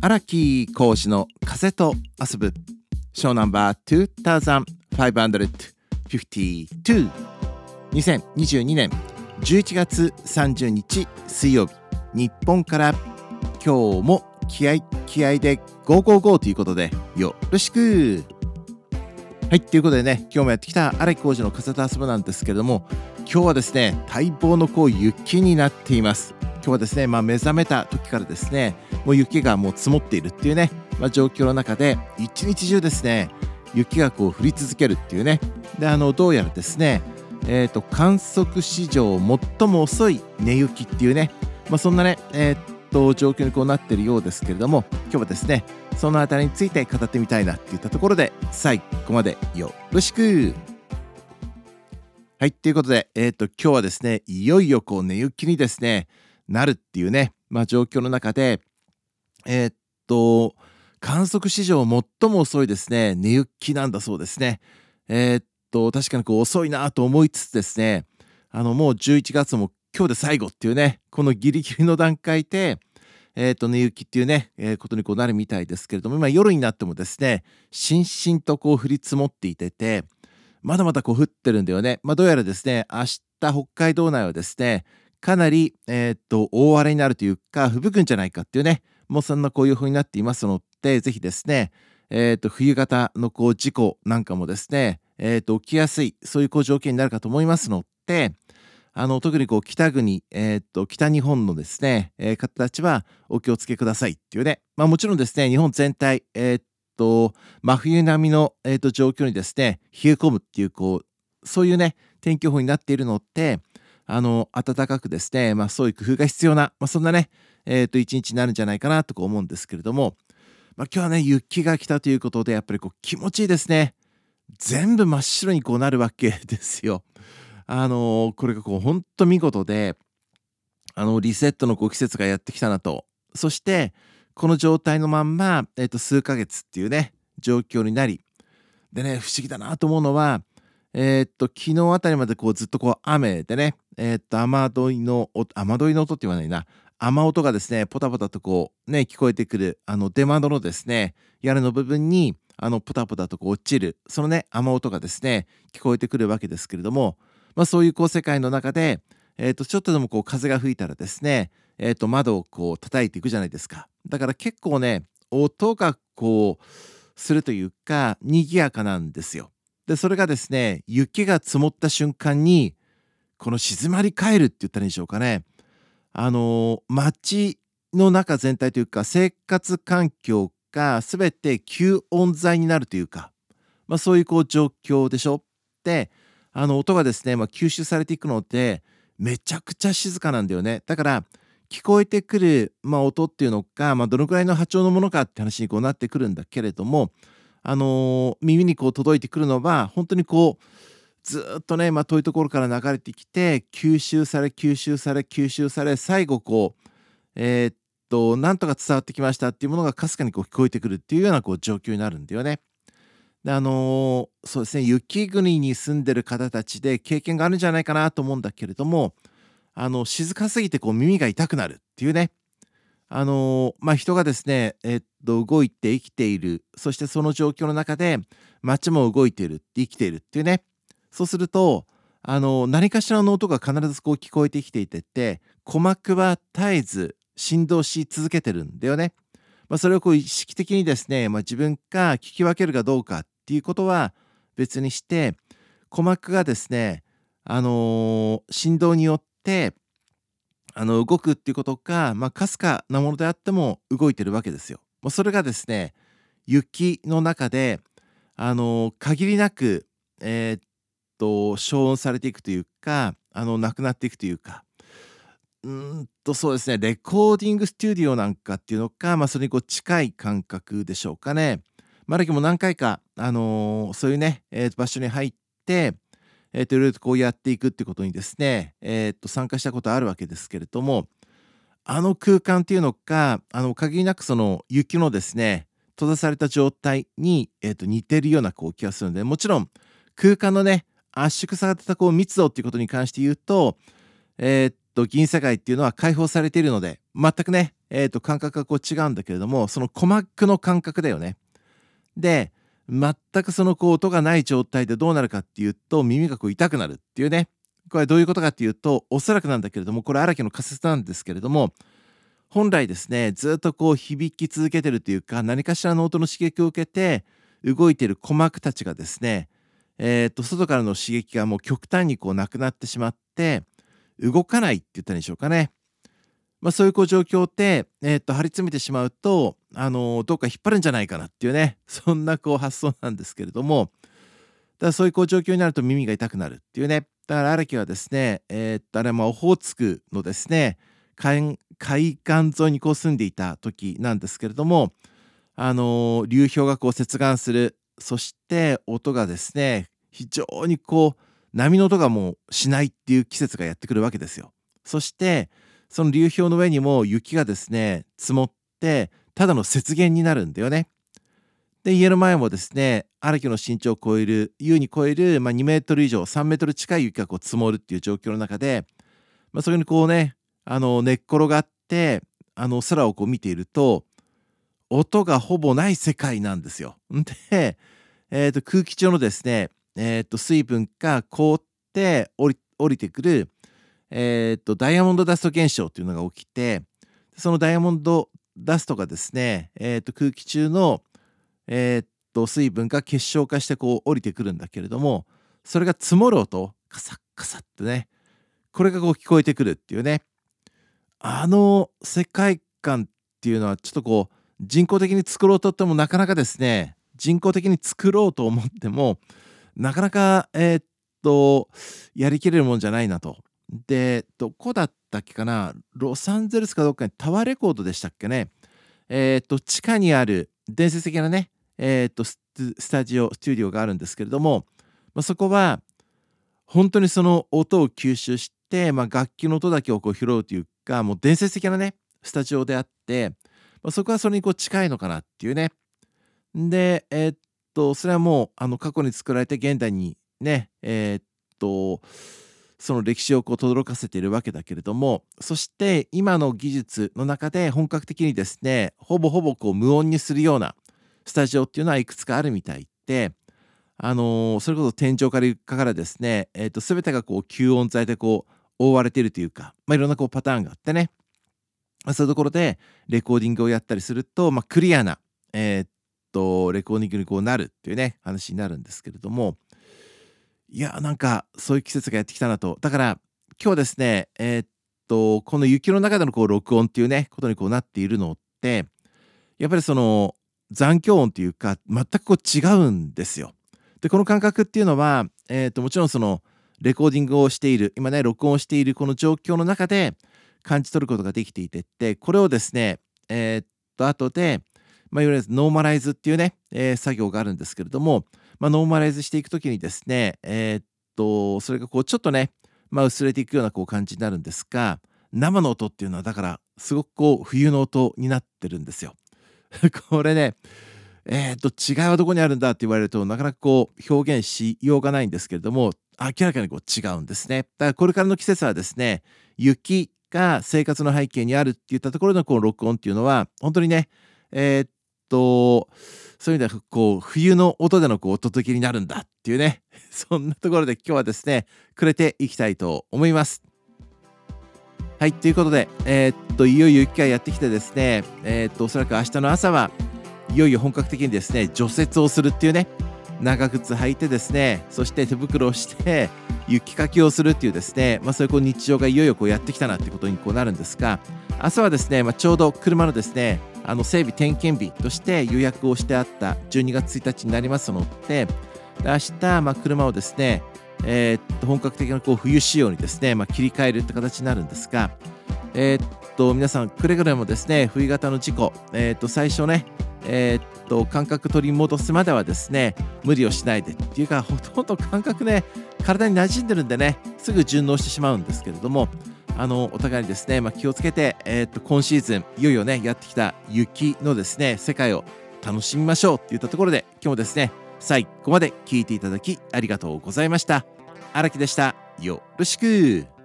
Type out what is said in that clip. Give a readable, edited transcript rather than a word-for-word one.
荒木講師の風と遊ぶショーナンバー2552 2022年11月30日水曜日、日本から今日も気合でゴーゴーゴーということでよろしく。はい、ということでね、今日もやってきた荒木講師の風と遊ぶなんですけれども、今日はですね、待望の雪になっています。今日はですね、目覚めた時からですね、もう雪がもう積もっているっていうね、状況の中で一日中ですね、雪が降り続けるっていうね。で、どうやらですね、観測史上最も遅い根雪っていうね、そんなね、状況になっているようですけれども、今日はですね、そのあたりについて語ってみたいなっていったところで、最後までよろしく。はい、ということで、今日はですね、いよいよ根雪にですね、なるっていうね、状況の中で、観測史上最も遅いですね、根雪なんだそうですね。確かに遅いなと思いつつですね、もう11月も今日で最後っていうね、このギリギリの段階で、根雪っていうね、ことになるみたいですけれども、今夜になってもですね、しんしんと降り積もっていて、まだまだ降ってるんだよね。どうやらですね、明日北海道内はですね、かなり、大荒れになるというか、吹雪くんじゃないかっていうね、もうそんな予報になっていますので、ぜひですね、冬型の事故なんかもですね、起きやすい、そういう条件になるかと思いますので、特に北国、北日本のですね、方たちはお気をつけくださいっていうね、もちろんですね、日本全体、真冬並みの、状況にですね、冷え込むっていうそういうね、天気予報になっているので、暖かくですね、そういう工夫が必要な、そんなね、一日になるんじゃないかなと思うんですけれども、今日はね、雪が来たということで、やっぱり気持ちいいですね。全部真っ白になるわけですよ。これがほんと見事で、リセットの季節がやってきたなと。そして、この状態のまんま、数ヶ月っていうね、状況になり、でね、不思議だなと思うのは、昨日あたりまでずっと雨でね、雨どいの音って言わないな、雨音がですね、ポタポタと聞こえてくる、出窓のですね、屋根の部分に、ポタポタと落ちる、そのね、雨音がですね、聞こえてくるわけですけれども、そういう世界の中で、ちょっとでも風が吹いたらですね、窓を叩いていくじゃないですか。だから結構ね、音がするというか、賑やかなんですよ。で、それがですね、雪が積もった瞬間に、静まり返るって言ったらいいんでしょうかね。街の中全体というか、生活環境が全て吸音材になるというか、そういう状況でしょ。で、音がですね、吸収されていくので、めちゃくちゃ静かなんだよね。だから聞こえてくる、音っていうのが、どのくらいの波長のものかって話になってくるんだけれども、耳に届いてくるのは本当にずっとね、遠いところから流れてきて、吸収され、最後なんとか伝わってきましたっていうものがかすかに聞こえてくるっていうような状況になるんだよね。で、そうですね、雪国に住んでる方たちで経験があるんじゃないかなと思うんだけれども、静かすぎて耳が痛くなるっていうね。人がですね、動いて生きている、そしてその状況の中で街も動いている、生きているっていうね。そうすると、何かしらの音が必ず聞こえてきていて、鼓膜は絶えず振動し続けてるんだよね。それを意識的にですね、自分が聞き分けるかどうかっていうことは別にして、鼓膜がですね、振動によって動くっていうことが、かすかなものであっても動いてるわけですよ。それがですね、雪の中で、限りなく、消音されていくというか、なくなっていくというか、そうですね、レコーディングスタジオなんかっていうのか、それに近い感覚でしょうかね。だけども何回か、そういうね、場所に入って、いろいろとやっていくってことにですね、参加したことあるわけですけれども、空間っていうのか、限りなくその雪のですね、閉ざされた状態に、似てるような気がするので、もちろん空間のね、圧縮された密度っていうことに関して言うと、銀世界っていうのは解放されているので、全くね、 感覚がこう違うんだけれども、その鼓膜の感覚だよね。で、全くそのこう音がない状態でどうなるかっていうと、耳がこう痛くなるっていうね。これはどういうことかっていうと、おそらくなんだけれども、これ荒木の仮説なんですけれども、本来ですね、ずっとこう響き続けてるというか、何かしらの音の刺激を受けて動いている鼓膜たちがですね、外からの刺激がもう極端にこうなくなってしまって、動かないって言ったらいいんでしょうかね。そういうこう状況って、張り詰めてしまうと、どっか引っ張るんじゃないかなっていうね、そんなこう発想なんですけれども、だからそういうこう状況になると耳が痛くなるっていうね。だから荒木はですね、あれはオホーツクのですね、海岸沿いにこう住んでいた時なんですけれども、流氷がこう接岸する、そして音がですね、非常にこう波の音がもうしないっていう季節がやってくるわけですよ。そしてその流氷の上にも雪がですね積もって、ただの雪原になるんだよね。で家の前もですね、荒木の身長を超える優に超える、2メートル以上3メートル近い雪がこう積もるっていう状況の中で、それにこうね寝っ転がって空をこう見ていると、音がほぼない世界なんですよ。で、空気中のですね、水分が凍って降りてくる、ダイヤモンドダスト現象というのが起きて、そのダイヤモンドダストがですね、空気中の、水分が結晶化してこう降りてくるんだけれども、それが積もる音、カサッカサッってね、これがこう聞こえてくるっていうね、世界観っていうのはちょっとこう人工的に作ろうとってもなかなかですね、人工的に作ろうと思ってもなかなかやりきれるもんじゃないなと。で、どこだったっけかな、ロサンゼルスかどっかにタワーレコードでしたっけね。地下にある伝説的なね、スタジオスタジオがあるんですけれども、そこは本当にその音を吸収して、楽器の音だけをこう拾うというか、もう伝説的なね、スタジオであって、そこはそれにこう近いのかなっていうね。で、それはもう過去に作られて現代にね、その歴史をこう轟かせているわけだけれども、そして今の技術の中で本格的にですね、ほぼほぼこう無音にするようなスタジオっていうのはいくつかあるみたいで、それこそ天井から床からですね、全てがこう吸音材でこう覆われているというか、いろんなこうパターンがあってね、そういうところでレコーディングをやったりすると、クリアな、レコーディングにこうなるっていうね、話になるんですけれども、いや、なんかそういう季節がやってきたなと。だから今日ですね、この雪の中でのこう録音っていうね、ことにこうなっているのって、やっぱりその残響音っていうか、全くこう違うんですよ。で、この感覚っていうのは、もちろんそのレコーディングをしている、今ね、録音をしているこの状況の中で感じ取ることができていてって、これをですね、後で、いわゆるノーマライズっていうね、作業があるんですけれども、ノーマライズしていくときにですね、それがこうちょっとね、薄れていくようなこう感じになるんですが、生の音っていうのはだからすごくこう冬の音になってるんですよ。これね、違いはどこにあるんだって言われるとなかなかこう表現しようがないんですけれども、明らかにこう違うんですね。だからこれからの季節はですね、雪が生活の背景にあるっていったところのこう録音っていうのは本当にね、えーっそういう意味ではこう冬の音でのこうお届けになるんだっていうね、そんなところで今日はですね、くれていきたいと思います。はい、ということで、いよいよ雪がやってきてですね、おそらく明日の朝はいよいよ本格的にですね、除雪をするっていうね、長靴履いてですね、そして手袋をして雪かきをするっていうですね、そういうこう日常がいよいよこうやってきたなってことにこうなるんですが、朝はですね、ちょうど車のですね、整備点検日として予約をしてあった12月1日になりますので、明日、車をですね、本格的なこう冬仕様にですね、切り替えるって形になるんですが、皆さんくれぐれもですね、冬型の事故、最初ね、感覚取り戻すまではですね、無理をしないでっていうか、ほとんど感覚ね、体に馴染んでるんでね、すぐ順応してしまうんですけれども、お互いにですね、気をつけて、今シーズンいよいよねやってきた雪のですね世界を楽しみましょうっていったところで、今日もですね最後まで聞いていただきありがとうございました。荒木でした。よろしく。